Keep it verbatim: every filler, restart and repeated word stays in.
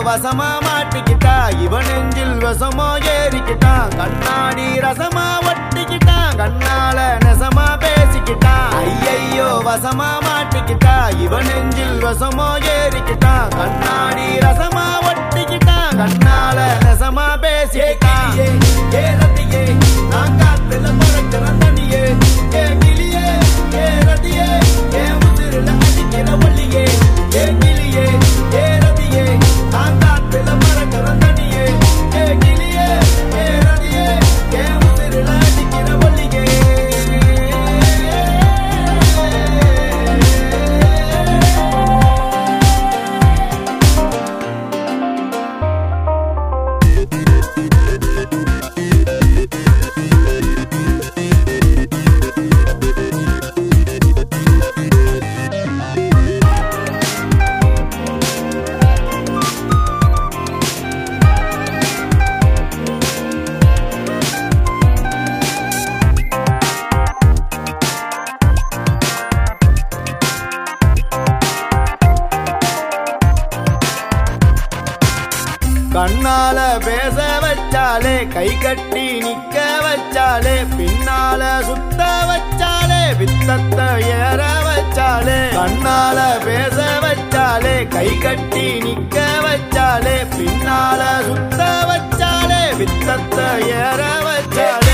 வசமா மாட்டிக்கிட்டா இவன் நெஞ்சில் விஷமோ ஏறிக்கிட்டான் கண்ணாடி ரசமா ஒட்டிக்கிட்டான் கண்ணால நெசமா பேசிக்கிட்டான் ஐயையோ வசமா மாட்டிக்கிட்டா இவன் நெஞ்சில் விஷமோ ஏறிக்கிட்டான் கண்ணாடி ரசமா ஒட்டிக்கிட்டான் கண்ணால நெசமா பேசிக்கிட்டான் ஏ ரத்தியே நான் காத்துல பறக்கிற தனியே ஏ கிளியே ஏ ரத்தியே ஏ உதிரில அடிக்கிற ஒல்லியே ஏ கிளியே ஏ ரத்தியே நான் காத்துல பறக்கிற தனியே ஏ கிளியே ஏ ரத்தியே ஏ உதிரில அடிக்கிற ஒல்லியே கண்ணால பேச வச்சாலே கை கட்டி நிக்க வச்சாலே பின்னால சுத்த வச்சாலே வித்தத்த ஏற வச்சாலே கண்ணால பேச வச்சாலே கை கட்டி நிக்க வச்சாலே பின்னால சுத்த வச்சாலே வித்தத்த ஏற வச்சாலே